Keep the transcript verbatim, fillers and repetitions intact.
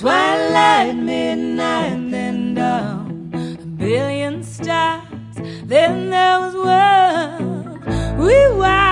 twilight, midnight, then dawn, a billion stars, then there was one. We were